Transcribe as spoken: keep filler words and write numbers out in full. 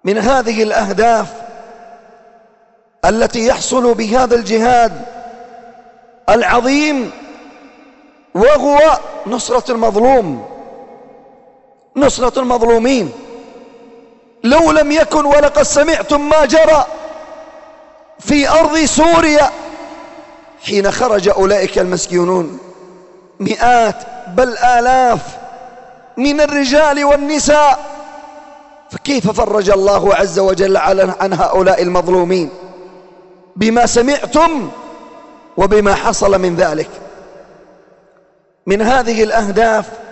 من هذه الأهداف التي يحصل بهذا الجهاد العظيم وهو نصرة المظلوم، نصرة المظلومين. لو لم يكن ولقد سمعتم ما جرى في أرض سوريا حين خرج أولئك المسكينون، مئات بل آلاف من الرجال والنساء، فكيف فرج الله عز وجل عن هؤلاء المظلومين بما سمعتم وبما حصل من ذلك. من هذه الأهداف